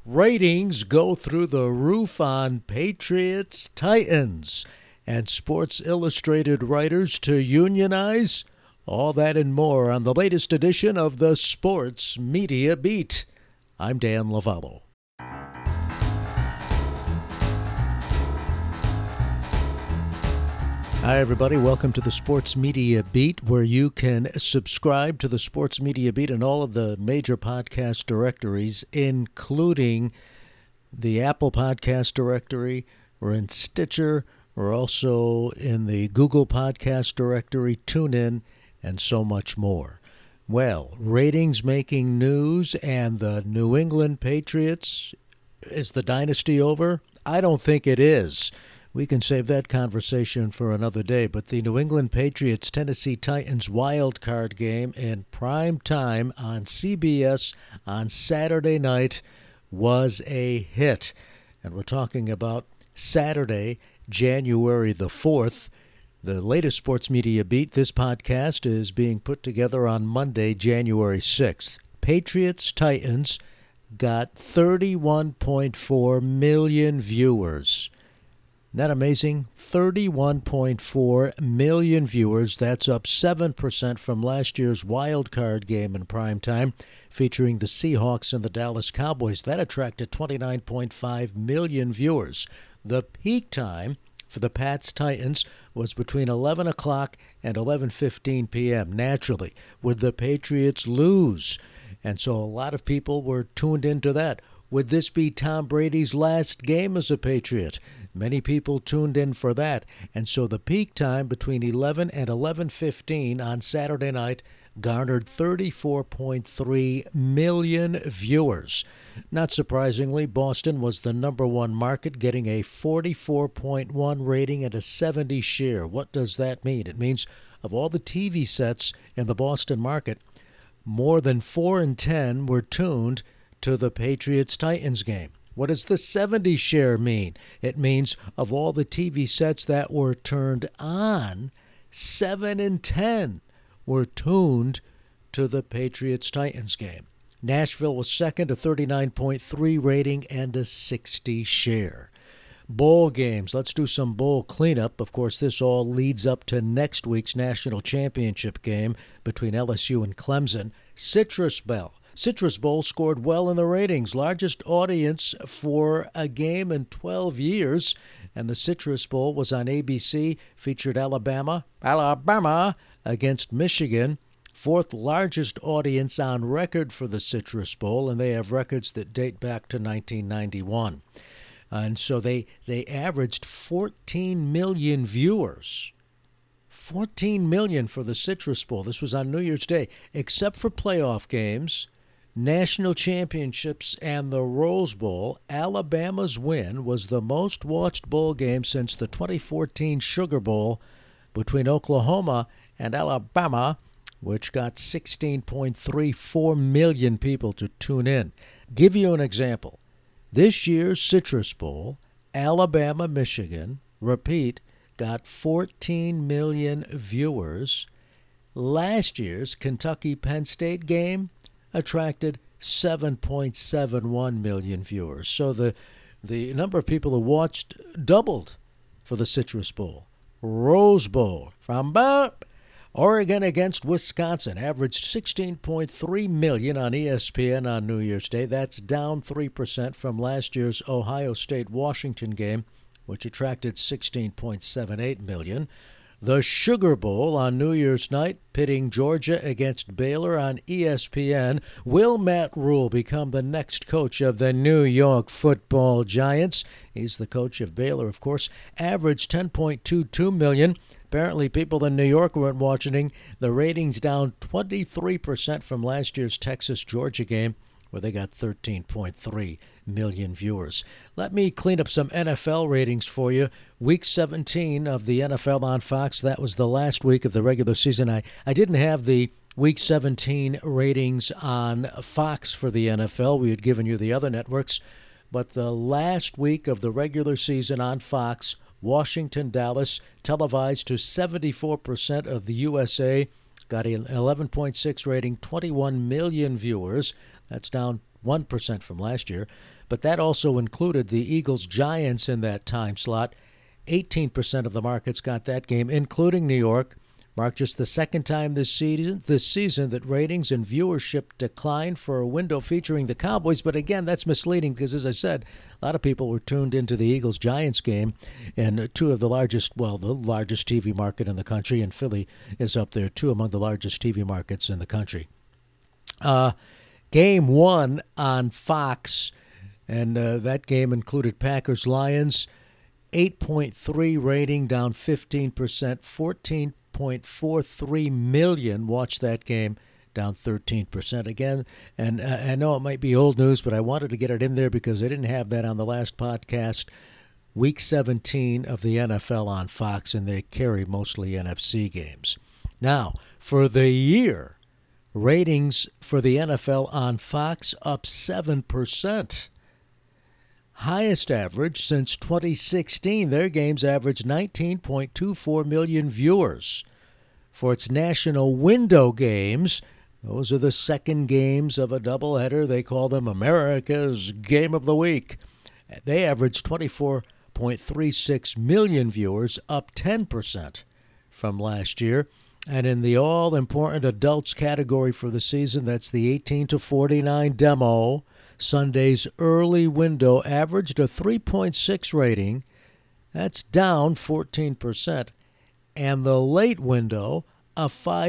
Ratings go through the roof on Patriots Titans, and Sports Illustrated writers to unionize. All that and more on the latest edition of the Sports Media Beat. I'm Dan Lovallo. Hi, everybody. Welcome to the Sports Media Beat, where you can subscribe to the Sports Media Beat in all of the major podcast directories, including the Apple Podcast Directory. We're in Stitcher. We're also in the Google Podcast Directory, TuneIn, and so much more. Well, ratings making news, and the New England Patriots, is the dynasty over? I don't think it is. We can save that conversation for another day, but the New England Patriots Tennessee Titans wild card game in prime time on CBS on Saturday night was a hit. And we're talking about Saturday, January the 4th. The latest Sports Media Beat, this podcast is being put together on Monday, January 6th. Patriots Titans got 31.4 million viewers. Isn't that amazing? 31.4 million viewers. That's up 7% from last year's wild card game in primetime, featuring the Seahawks and the Dallas Cowboys. That attracted 29.5 million viewers. The peak time for the Pats Titans was between 11 o'clock and 11:15 p.m. Naturally, would the Patriots lose? And so a lot of people were tuned into that. Would this be Tom Brady's last game as a Patriot? Many people tuned in for that. And so the peak time between 11 and 11:15 on Saturday night garnered 34.3 million viewers. Not surprisingly, Boston was the number one market, getting a 44.1 rating and a 70 share. What does that mean? It means of all the TV sets in the Boston market, more than 4 in 10 were tuned to the Patriots-Titans game. What does the 70 share mean? It means of all the TV sets that were turned on, 7 in 10 were tuned to the Patriots-Titans game. Nashville was second, a 39.3 rating and a 60 share. Bowl games. Let's do some bowl cleanup. Of course, this all leads up to next week's national championship game between LSU and Clemson. Citrus Bowl scored well in the ratings, largest audience for a game in 12 years. And the Citrus Bowl was on ABC, featured Alabama against Michigan. Fourth largest audience on record for the Citrus Bowl, and they have records that date back to 1991. And so they averaged 14 million viewers. 14 million for the Citrus Bowl. This was on New Year's Day. Except for playoff games, national championships, and the Rose Bowl, Alabama's win was the most watched bowl game since the 2014 Sugar Bowl between Oklahoma and Alabama, which got 16.34 million people to tune in. Give you an example. This year's Citrus Bowl, Alabama-Michigan, repeat, got 14 million viewers. Last year's Kentucky-Penn State game attracted 7.71 million viewers. So the number of people who watched doubled for the Citrus Bowl. Rose Bowl from Oregon against Wisconsin averaged 16.3 million on ESPN on New Year's Day. That's down 3% from last year's Ohio State-Washington game, which attracted 16.78 million. The Sugar Bowl on New Year's night, pitting Georgia against Baylor on ESPN. Will Matt Rhule become the next coach of the New York Football Giants? He's the coach of Baylor, of course. Averaged 10.22 million. Apparently, people in New York weren't watching. The ratings down 23% from last year's Texas-Georgia game, where they got 13.3 million viewers. Let me clean up some NFL ratings for you. Week 17 of the NFL on Fox, that was the last week of the regular season. I didn't have the Week 17 ratings on Fox for the NFL. We had given you the other networks. But the last week of the regular season on Fox, Washington, Dallas, televised to 74% of the USA, got an 11.6 rating, 21 million viewers. That's down 1% from last year. But that also included the Eagles-Giants in that time slot. 18% of the markets got that game, including New York. Marked just the second time this season that ratings and viewership declined for a window featuring the Cowboys. But again, that's misleading because, as I said, a lot of people were tuned into the Eagles-Giants game, and the largest TV market in the country, and Philly is up there too among the largest TV markets in the country. Game 1 on Fox, and that game included Packers-Lions. 8.3 rating, down 15%, 14.43 million watched that game, down 13% again. And I know it might be old news, but I wanted to get it in there because I didn't have that on the last podcast. Week 17 of the NFL on Fox, and they carry mostly NFC games. Now, for the year, ratings for the NFL on Fox up 7%. Highest average since 2016. Their games averaged 19.24 million viewers. For its national window games, those are the second games of a doubleheader. They call them America's Game of the Week. They averaged 24.36 million viewers, up 10% from last year. And in the all-important adults category for the season, that's the 18 to 49 demo, Sunday's early window averaged a 3.6 rating. That's down 14%. And the late window, a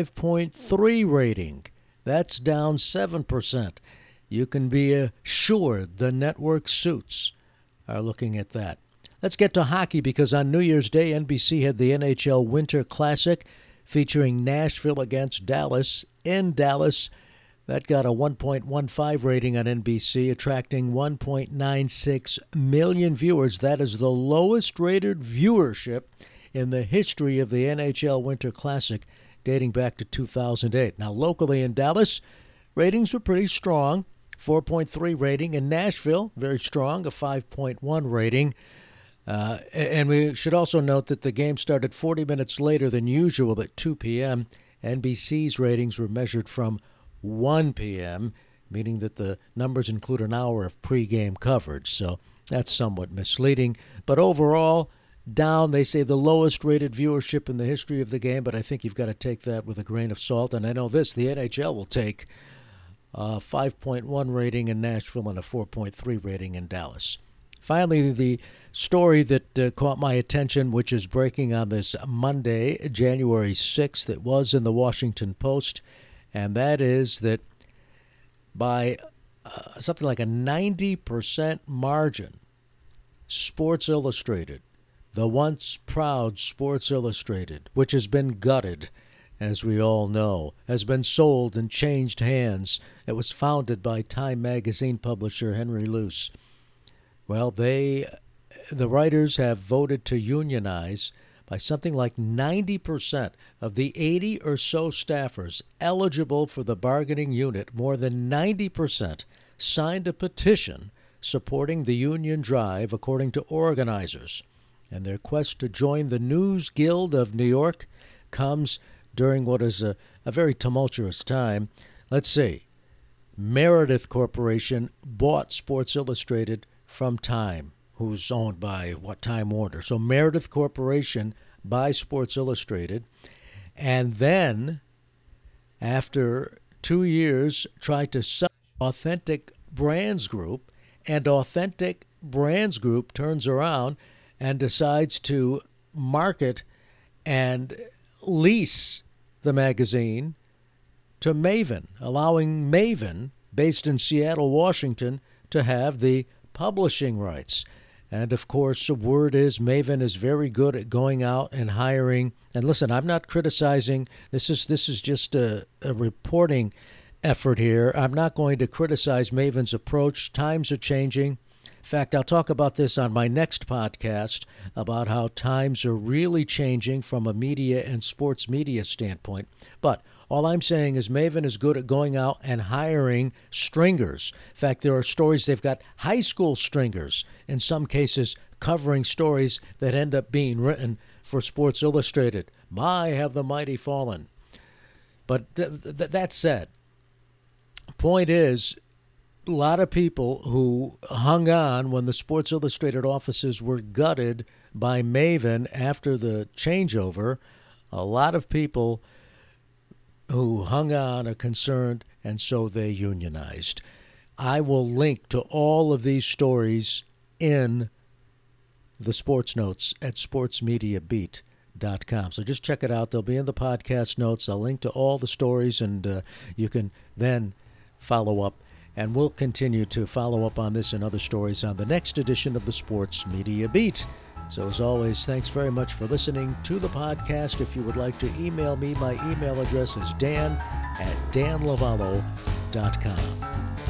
5.3 rating. That's down 7%. You can be assured the network suits are looking at that. Let's get to hockey because on New Year's Day, NBC had the NHL Winter Classic featuring Nashville against Dallas. In Dallas, that got a 1.15 rating on NBC, attracting 1.96 million viewers. That is the lowest rated viewership in the history of the NHL Winter Classic, dating back to 2008. Now, locally in Dallas, ratings were pretty strong, 4.3 rating. In Nashville, very strong, a 5.1 rating. And we should also note that the game started 40 minutes later than usual at 2 p.m. NBC's ratings were measured from 1 p.m., meaning that the numbers include an hour of pregame coverage. So that's somewhat misleading. But overall, down, they say the lowest rated viewership in the history of the game, but I think you've got to take that with a grain of salt. And I know this, the NHL will take a 5.1 rating in Nashville and a 4.3 rating in Dallas. Finally, the story that caught my attention, which is breaking on this Monday, January 6th, it was in the Washington Post, and that is that by something like a 90% margin, Sports Illustrated, the once proud Sports Illustrated, which has been gutted, as we all know, has been sold and changed hands. It was founded by Time magazine publisher Henry Luce. Well, the writers have voted to unionize by something like 90% of the 80 or so staffers eligible for the bargaining unit. More than 90% signed a petition supporting the union drive, according to organizers. And their quest to join the News Guild of New York comes during what is a very tumultuous time. Let's see. Meredith Corporation bought Sports Illustrated from Time, who's owned by Time Warner. So Meredith Corporation buys Sports Illustrated, and then after 2 years tried to sell Authentic Brands Group, and Authentic Brands Group turns around and decides to market and lease the magazine to Maven, allowing Maven, based in Seattle, Washington, to have the publishing rights. And of course, the word is Maven is very good at going out and hiring. And listen, I'm not criticizing. This is just a reporting effort here. I'm not going to criticize Maven's approach. Times are changing. In fact, I'll talk about this on my next podcast about how times are really changing from a media and sports media standpoint. But all I'm saying is Maven is good at going out and hiring stringers. In fact, there are stories they've got high school stringers, in some cases covering stories that end up being written for Sports Illustrated. My, have the mighty fallen. But that said, point is, lot of people who hung on when the Sports Illustrated offices were gutted by Maven after the changeover. A lot of people who hung on are concerned, and so they unionized. I will link to all of these stories in the sports notes at sportsmediabeat.com. So just check it out. They'll be in the podcast notes. I'll link to all the stories, and you can then follow up. And we'll continue to follow up on this and other stories on the next edition of the Sports Media Beat. So as always, thanks very much for listening to the podcast. If you would like to email me, my email address is dan@danlovallo.com.